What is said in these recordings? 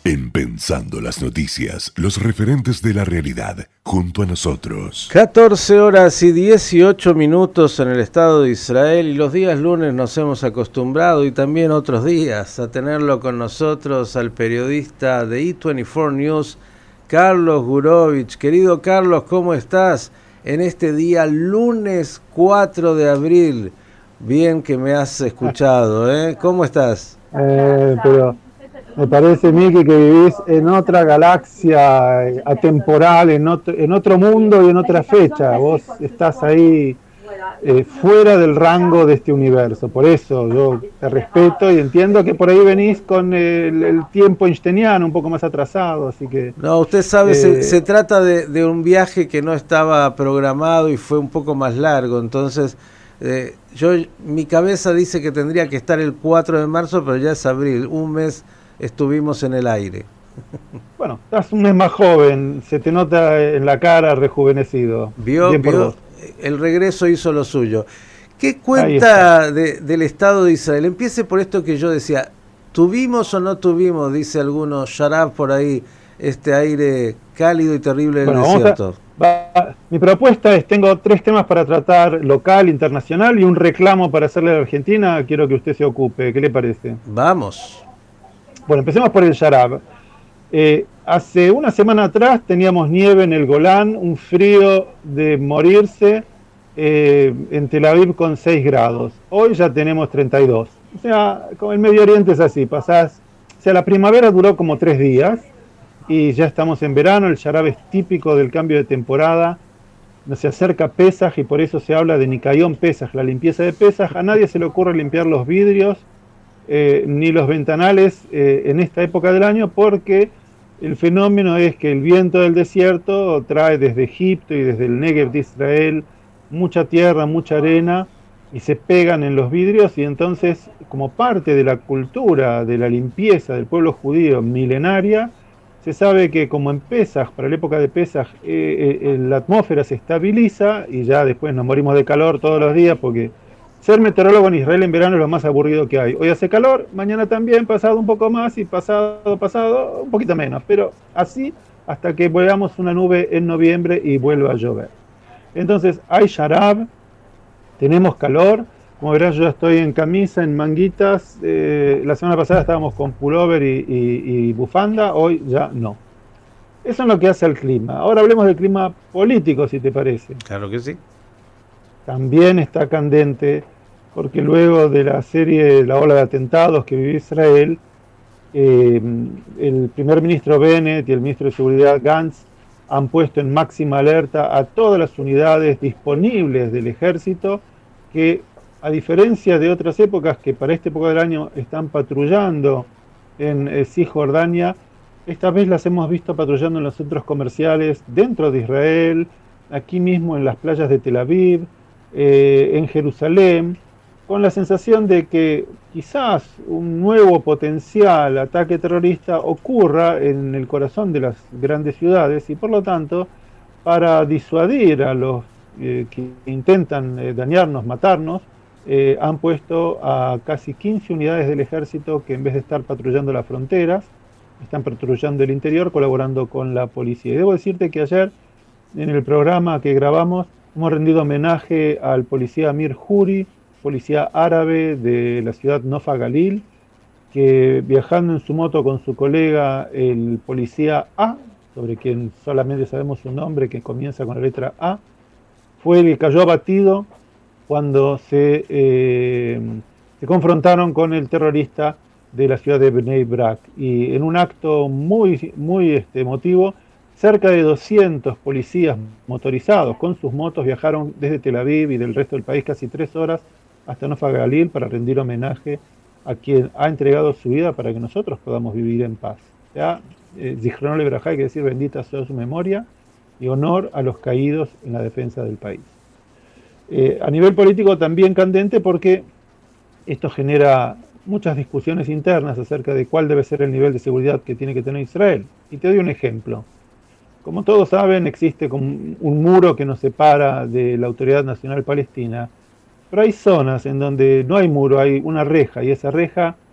en Pensando las Noticias, los referentes de la realidad, junto a nosotros. 14 horas y 18 minutos en el Estado de Israel, y los días lunes nos hemos acostumbrado, y también otros días, a tenerlo con nosotros al periodista de E24 News, Carlos Gurovich. Querido Carlos, ¿cómo estás en este día lunes 4 de abril? Bien que me has escuchado, ¿eh? ¿Cómo estás? Pero me parece, Miki, que vivís en otra galaxia atemporal, en otro mundo y en otra fecha. Vos estás ahí fuera del rango de este universo. Por eso yo te respeto y entiendo que por ahí venís con el tiempo einsteiniano un poco más atrasado, así que... No, usted sabe, se trata de un viaje que no estaba programado y fue un poco más largo, entonces... mi cabeza dice que tendría que estar el 4 de marzo, pero ya es abril, un mes estuvimos en el aire. Bueno, estás un mes más joven, se te nota en la cara rejuvenecido. Vio, el regreso hizo lo suyo. ¿Qué cuenta del Estado de Israel? Empiece por esto que yo decía, ¿tuvimos o no tuvimos, dice alguno, Sharab por ahí, este aire cálido y terrible del desierto? Mi propuesta es, tengo 3 temas para tratar, local, internacional, y un reclamo para hacerle a la Argentina. Quiero que usted se ocupe, ¿qué le parece? Vamos. Bueno, empecemos por el Sharab. Hace una semana atrás teníamos nieve en el Golán, un frío de morirse, en Tel Aviv con 6 grados. Hoy ya tenemos 32. O sea, con el Medio Oriente es así, la primavera duró como 3 días, y ya estamos en verano. El Sharab es típico del cambio de temporada. No se acerca Pesaj y por eso se habla de Nikayón Pesaj, la limpieza de Pesaj. A nadie se le ocurre limpiar los vidrios ni los ventanales en esta época del año, porque el fenómeno es que el viento del desierto trae desde Egipto y desde el Negev de Israel mucha tierra, mucha arena, y se pegan en los vidrios, y entonces, como parte de la cultura de la limpieza del pueblo judío milenaria, se sabe que como en Pesaj, para la época de Pesaj, la atmósfera se estabiliza y ya después nos morimos de calor todos los días, porque ser meteorólogo en Israel en verano es lo más aburrido que hay. Hoy hace calor, mañana también, pasado un poco más, y pasado un poquito menos, pero así hasta que veamos una nube en noviembre y vuelva a llover. Entonces hay Sharab, tenemos calor. Como verás, yo estoy en camisa, en manguitas. La semana pasada estábamos con pullover y bufanda, hoy ya no. Eso es lo que hace al clima. Ahora hablemos del clima político, si te parece. Claro que sí. También está candente, porque luego de la serie, la ola de atentados que vivió Israel, el primer ministro Bennett y el ministro de Seguridad Gantz han puesto en máxima alerta a todas las unidades disponibles del ejército, que a diferencia de otras épocas que para esta época del año están patrullando en Cisjordania, esta vez las hemos visto patrullando en los centros comerciales dentro de Israel, aquí mismo en las playas de Tel Aviv, en Jerusalén, con la sensación de que quizás un nuevo potencial ataque terrorista ocurra en el corazón de las grandes ciudades, y por lo tanto, para disuadir a los que intentan dañarnos, matarnos, han puesto a casi 15 unidades del ejército que, en vez de estar patrullando las fronteras, están patrullando el interior, colaborando con la policía. Y debo decirte que ayer, en el programa que grabamos, hemos rendido homenaje al policía Amir Huri, policía árabe de la ciudad Nofa Galil, que, viajando en su moto con su colega, el policía A, sobre quien solamente sabemos su nombre, que comienza con la letra A, fue el que cayó abatido cuando se confrontaron con el terrorista de la ciudad de Bnei Brak. Y en un acto muy emotivo, cerca de 200 policías motorizados con sus motos viajaron desde Tel Aviv y del resto del país casi 3 horas hasta Nofa Galil para rendir homenaje a quien ha entregado su vida para que nosotros podamos vivir en paz. Ya, Zichrono Levrajá, hay que decir, bendita sea su memoria, y honor a los caídos en la defensa del país. A nivel político también candente, porque esto genera muchas discusiones internas acerca de cuál debe ser el nivel de seguridad que tiene que tener Israel. Y te doy un ejemplo. Como todos saben, existe un muro que nos separa de la Autoridad Nacional Palestina, pero hay zonas en donde no hay muro, hay una reja, y esa reja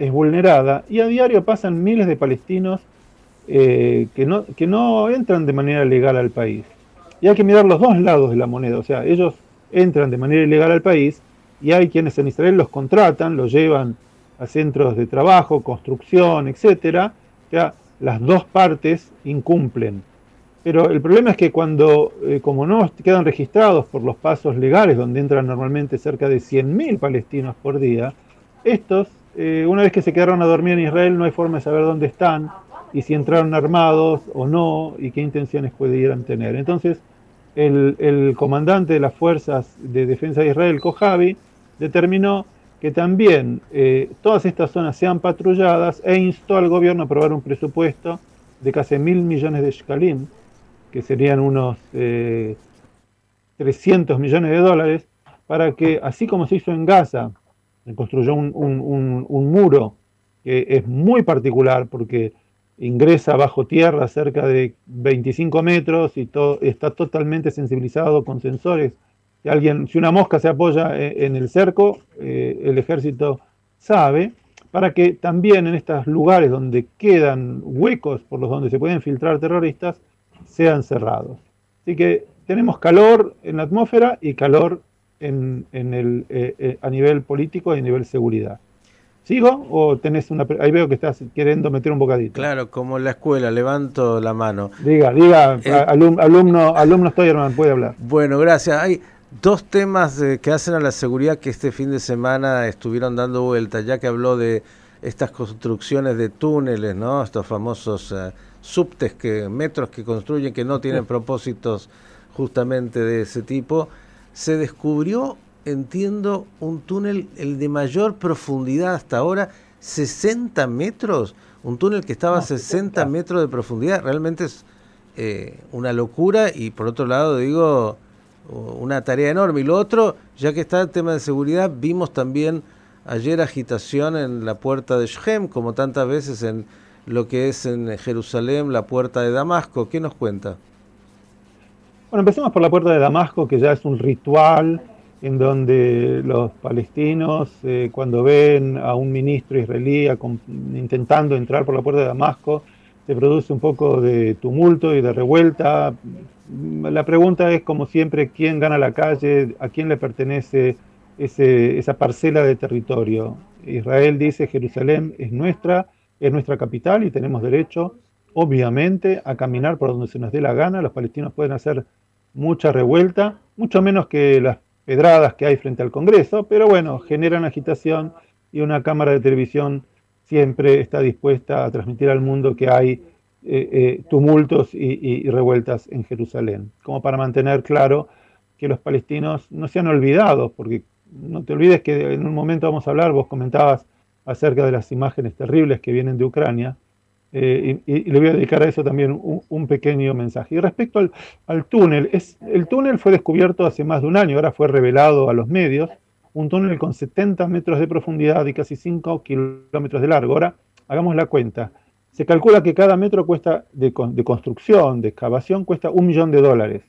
es vulnerada y a diario pasan miles de palestinos que no entran de manera legal al país. Y hay que mirar los dos lados de la moneda, o sea, ellos entran de manera ilegal al país y hay quienes en Israel los contratan, los llevan a centros de trabajo, construcción, etcétera. O sea, las dos partes incumplen. Pero el problema es que cuando, como no quedan registrados por los pasos legales, donde entran normalmente cerca de 100.000 palestinos por día, estos, una vez que se quedaron a dormir en Israel, no hay forma de saber dónde están, y si entraron armados o no, y qué intenciones pudieran tener. Entonces, el comandante de las fuerzas de defensa de Israel, Kojavi, determinó que también todas estas zonas sean patrulladas e instó al gobierno a aprobar un presupuesto de casi 1.000 millones de shekalim, que serían unos 300 millones de dólares, para que, así como se hizo en Gaza, se construyó un muro que es muy particular porque ingresa bajo tierra cerca de 25 metros y está totalmente sensibilizado con sensores. Si una mosca se apoya en el cerco, el ejército sabe, para que también en estos lugares donde quedan huecos por los donde se pueden filtrar terroristas, sean cerrados. Así que tenemos calor en la atmósfera y calor a nivel político y a nivel seguridad. ¿Sigo o tenés una... Ahí veo que estás queriendo meter un bocadito. Claro, como en la escuela, levanto la mano. Diga, alumno Stoyerman, puede hablar. Bueno, gracias. Hay dos temas que hacen a la seguridad que este fin de semana estuvieron dando vuelta, ya que habló de estas construcciones de túneles, ¿no? Estos famosos subtes, metros que construyen que no tienen propósitos justamente de ese tipo. Se descubrió, entiendo, un túnel, el de mayor profundidad hasta ahora, 60 metros, un túnel que estaba a 60 metros de profundidad, realmente es una locura y por otro lado digo, una tarea enorme. Y lo otro, ya que está el tema de seguridad, vimos también ayer agitación en la puerta de Shem, como tantas veces en lo que es en Jerusalén, la puerta de Damasco. ¿Qué nos cuenta? Bueno, empecemos por la puerta de Damasco, que ya es un ritual en donde los palestinos, cuando ven a un ministro israelí intentando entrar por la puerta de Damasco, se produce un poco de tumulto y de revuelta. La pregunta es, como siempre, ¿quién gana la calle? ¿A quién le pertenece esa parcela de territorio? Israel dice, Jerusalén es nuestra capital y tenemos derecho, obviamente, a caminar por donde se nos dé la gana. Los palestinos pueden hacer mucha revuelta, mucho menos que las pedradas que hay frente al Congreso, pero bueno, generan agitación y una cámara de televisión siempre está dispuesta a transmitir al mundo que hay tumultos y revueltas en Jerusalén, como para mantener claro que los palestinos no sean olvidados, porque no te olvides que en un momento vamos a hablar, vos comentabas acerca de las imágenes terribles que vienen de Ucrania, y le voy a dedicar a eso también un pequeño mensaje. Y respecto al túnel, el túnel fue descubierto hace más de un año, ahora fue revelado a los medios, un túnel con 70 metros de profundidad y casi 5 kilómetros de largo. Ahora, hagamos la cuenta. Se calcula que cada metro cuesta de construcción, de excavación, cuesta $1 millón.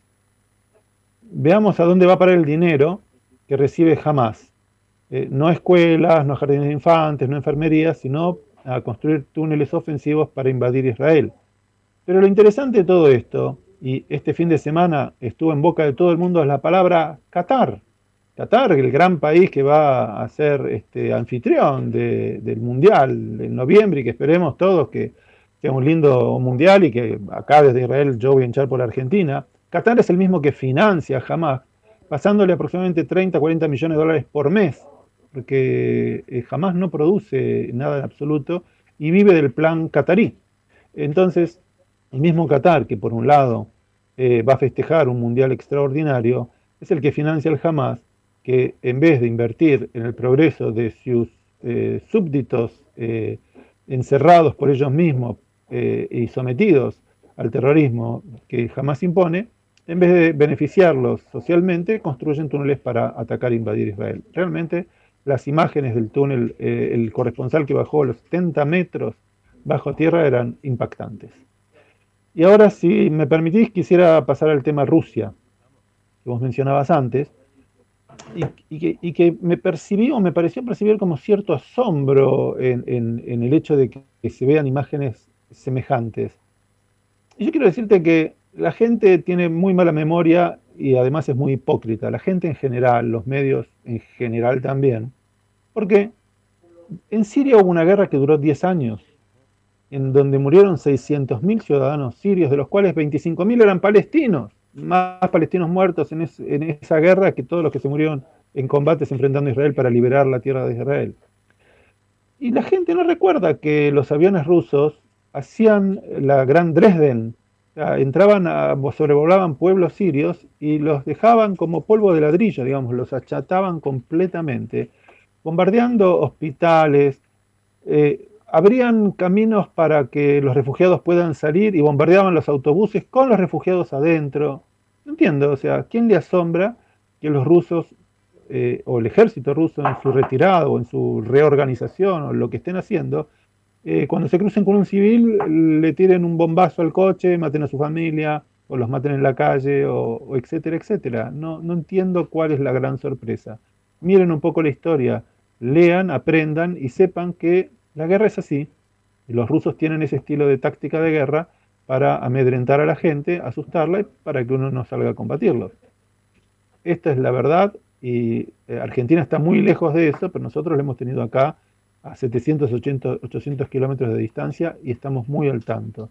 Veamos a dónde va a parar el dinero que recibe Hamás. No escuelas, no jardines de infantes, no enfermerías, sino a construir túneles ofensivos para invadir Israel. Pero lo interesante de todo esto, y este fin de semana estuvo en boca de todo el mundo, es la palabra Qatar. Qatar, el gran país que va a ser anfitrión del Mundial en noviembre, y que esperemos todos que sea un lindo Mundial y que acá desde Israel yo voy a hinchar por la Argentina. Qatar es el mismo que financia a Hamás, pasándole aproximadamente 30, 40 millones de dólares por mes, porque Hamás no produce nada en absoluto y vive del plan qatarí. Entonces, el mismo Qatar, que por un lado va a festejar un mundial extraordinario, es el que financia el Hamás, que en vez de invertir en el progreso de sus súbditos encerrados por ellos mismos y sometidos al terrorismo que Hamás impone, en vez de beneficiarlos socialmente, construyen túneles para atacar e invadir Israel. Realmente, las imágenes del túnel, el corresponsal que bajó los 70 metros bajo tierra eran impactantes. Y ahora, si me permitís, quisiera pasar al tema Rusia, que vos mencionabas antes. y que me pareció percibir como cierto asombro en el hecho de que se vean imágenes semejantes. Y yo quiero decirte que la gente tiene muy mala memoria y además es muy hipócrita. La gente en general, los medios en general también. Porque en Siria hubo una guerra que duró 10 años, en donde murieron 600.000 ciudadanos sirios, de los cuales 25.000 eran palestinos. Más palestinos muertos en esa guerra que todos los que se murieron en combates enfrentando a Israel para liberar la tierra de Israel. Y la gente no recuerda que los aviones rusos hacían la Gran Dresden, o sea, entraban, sobrevolaban pueblos sirios y los dejaban como polvo de ladrillo, digamos, los achataban completamente, bombardeando hospitales, abrían caminos para que los refugiados puedan salir y bombardeaban los autobuses con los refugiados adentro. No entiendo, o sea, ¿quién le asombra que los rusos o el ejército ruso en su retirada o en su reorganización o lo que estén haciendo, cuando se crucen con un civil le tiren un bombazo al coche, maten a su familia o los maten en la calle o etcétera, etcétera? No entiendo cuál es la gran sorpresa. Miren un poco la historia, lean, aprendan y sepan que la guerra es así, y los rusos tienen ese estilo de táctica de guerra para amedrentar a la gente, asustarla y para que uno no salga a combatirlos. Esta es la verdad y Argentina está muy lejos de eso, pero nosotros lo hemos tenido acá a 800 kilómetros de distancia y estamos muy al tanto.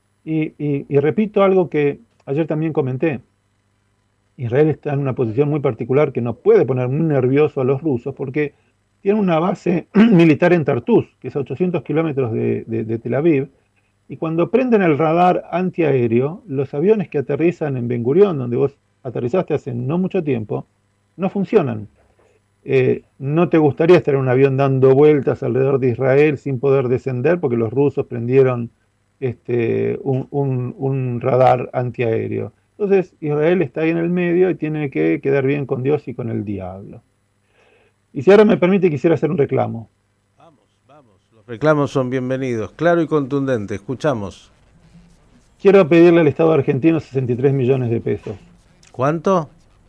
Y repito algo que ayer también comenté. Israel está en una posición muy particular que no puede poner muy nervioso a los rusos porque tiene una base militar en Tartus, que es a 800 kilómetros de Tel Aviv, y cuando prenden el radar antiaéreo, los aviones que aterrizan en Ben Gurión, donde vos aterrizaste hace no mucho tiempo, no funcionan. No te gustaría estar en un avión dando vueltas alrededor de Israel sin poder descender porque los rusos prendieron un radar antiaéreo. Entonces Israel está ahí en el medio y tiene que quedar bien con Dios y con el diablo. Y si ahora me permite, quisiera hacer un reclamo. Vamos, los reclamos son bienvenidos, claro y contundente, escuchamos. Quiero pedirle al Estado argentino 63 millones de pesos. ¿Cuánto?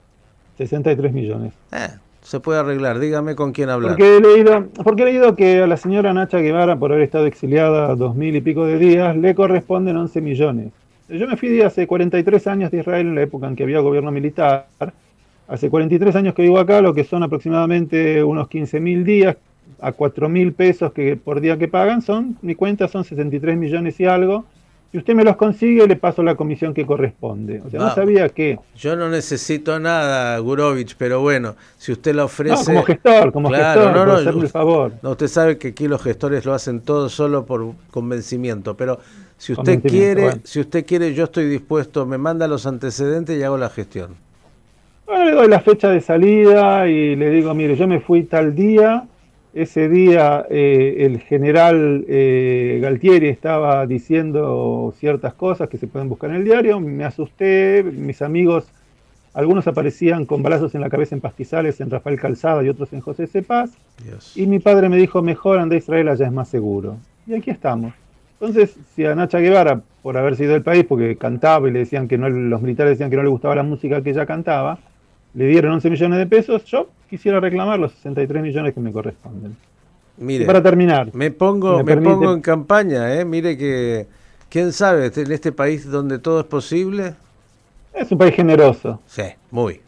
63 millones. Se puede arreglar, dígame con quién hablar. Porque he leído que a la señora Nacha Guevara, por haber estado exiliada 2000 y pico de días, le corresponden 11 millones. Yo me fui de hace 43 años de Israel, en la época en que había gobierno militar. Hace 43 años que vivo acá, lo que son aproximadamente unos 15.000 días, a 4.000 pesos que por día que pagan, mi cuenta son 63 millones y algo. Si usted me los consigue, le paso la comisión que corresponde. O sea, no sabía que... Yo no necesito nada, Gurovich, pero bueno, si usted lo ofrece... No, como gestor, claro, por hacerme el favor. No, usted sabe que aquí los gestores lo hacen todo solo por convencimiento, pero si usted quiere, bueno. Si usted quiere, yo estoy dispuesto, me manda los antecedentes y hago la gestión. Bueno, le doy la fecha de salida y le digo, mire, yo me fui tal día, ese día el general Galtieri estaba diciendo ciertas cosas que se pueden buscar en el diario, me asusté, mis amigos, algunos aparecían con balazos en la cabeza en pastizales en Rafael Calzada y otros en José C. Paz, y mi padre me dijo, mejor anda a Israel, allá es más seguro. Y aquí estamos. Entonces, si a Nacha Guevara, por haber sido del país, porque cantaba y le decían que no, los militares decían que no le gustaba la música que ella cantaba, le dieron 11 millones de pesos, yo quisiera reclamar los 63 millones que me corresponden. Mire, y para terminar, me pongo en campaña, mire que, ¿quién sabe? En este país donde todo es posible. Es un país generoso. Sí, muy.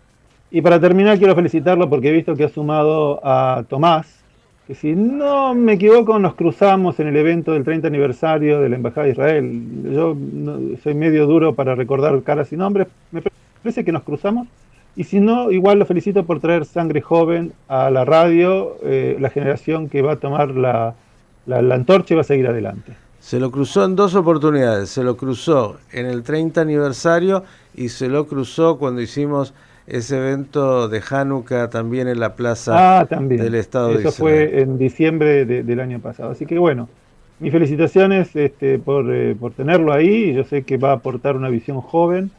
Y para terminar quiero felicitarlo porque he visto que ha sumado a Tomás, que si no me equivoco nos cruzamos en el evento del 30 aniversario de la Embajada de Israel. Yo soy medio duro para recordar caras y nombres, me parece que nos cruzamos. Y si no, igual lo felicito por traer sangre joven a la radio, la generación que va a tomar la antorcha y va a seguir adelante. Se lo cruzó en dos oportunidades, se lo cruzó en el 30 aniversario y se lo cruzó cuando hicimos ese evento de Hanukkah también en la plaza del Estado de Israel. Eso fue en diciembre del año pasado. Así que bueno, mis felicitaciones por tenerlo ahí. Yo sé que va a aportar una visión joven,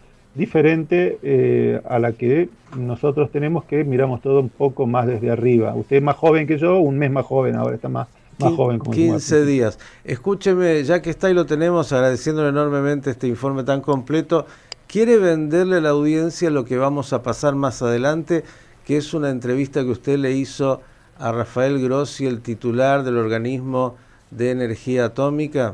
diferente a la que nosotros tenemos, que miramos todo un poco más desde arriba. Usted es más joven que yo, un mes más joven, ahora está más joven. Como 15 días. Escúcheme, ya que está y lo tenemos, agradeciéndole enormemente este informe tan completo, ¿quiere venderle a la audiencia lo que vamos a pasar más adelante, que es una entrevista que usted le hizo a Rafael Grossi, el titular del Organismo de Energía Atómica.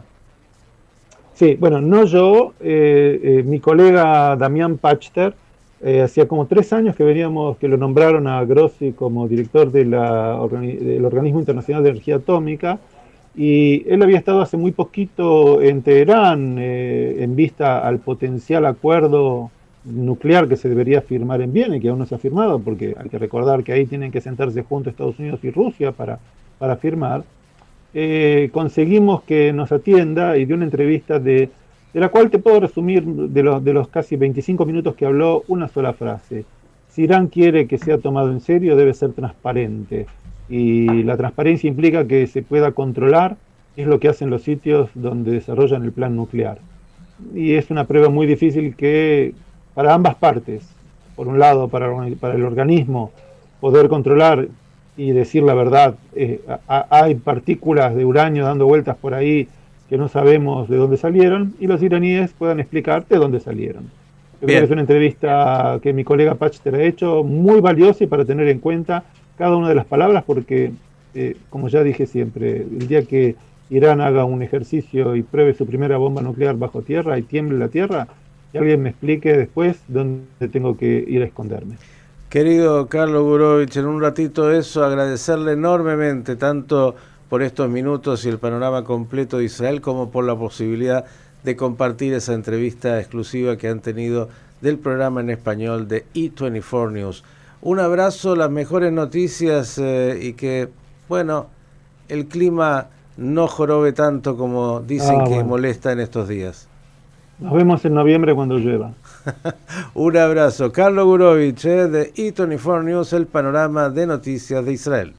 Sí, bueno, no yo, mi colega Damián Pachter, hacía como 3 años que lo nombraron a Grossi como director del Organismo Internacional de Energía Atómica, y él había estado hace muy poquito en Teherán en vista al potencial acuerdo nuclear que se debería firmar en Viena y que aún no se ha firmado, porque hay que recordar que ahí tienen que sentarse juntos Estados Unidos y Rusia para firmar. Conseguimos que nos atienda y dio una entrevista de la cual te puedo resumir de los casi 25 minutos que habló una sola frase. Si Irán quiere que sea tomado en serio, debe ser transparente. Y la transparencia implica que se pueda controlar, es lo que hacen los sitios donde desarrollan el plan nuclear. Y es una prueba muy difícil que para ambas partes, por un lado para el organismo, poder controlar y decir la verdad. Hay partículas de uranio dando vueltas por ahí que no sabemos de dónde salieron, y los iraníes puedan explicar de dónde salieron. Yo creo que es una entrevista que mi colega Pachter ha hecho, muy valiosa, y para tener en cuenta cada una de las palabras, porque, como ya dije siempre, el día que Irán haga un ejercicio y pruebe su primera bomba nuclear bajo tierra y tiemble la tierra, que alguien me explique después dónde tengo que ir a esconderme. Querido Carlos Gurevich, en un ratito eso, agradecerle enormemente tanto por estos minutos y el panorama completo de Israel, como por la posibilidad de compartir esa entrevista exclusiva que han tenido del programa en español de E24 News. Un abrazo, las mejores noticias y que, bueno, el clima no jorobe tanto como dicen que molesta en estos días. Nos vemos en noviembre cuando llueva. Un abrazo. Carlos Gurevich, de E24 News, el panorama de noticias de Israel.